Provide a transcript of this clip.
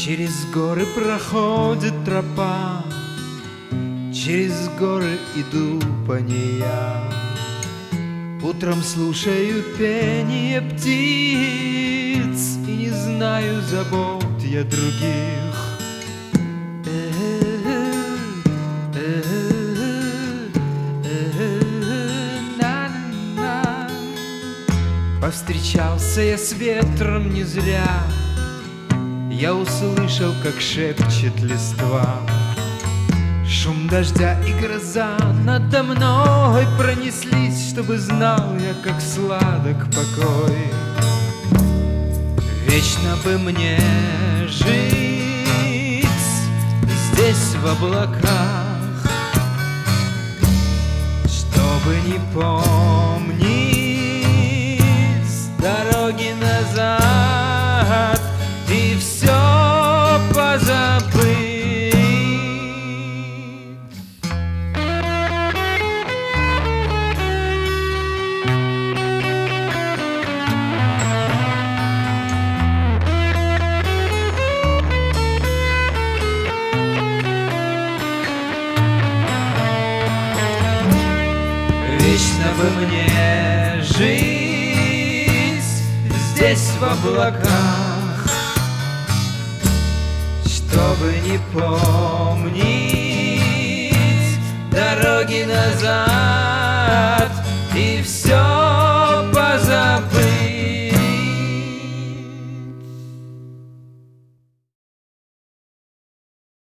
Через горы проходит тропа, через горы иду по ней я. Утром слушаю пение птиц и не знаю забот я других. Повстречался я с ветром не зря, я услышал, как шепчет листва. Шум дождя и гроза надо мной пронеслись, чтобы знал я, как сладок покой. Вечно бы мне жить здесь в облаках, чтобы не помнить дороги назад и все позабыть. Вечно бы мне жить здесь в облаках, чтобы не помнить дороги назад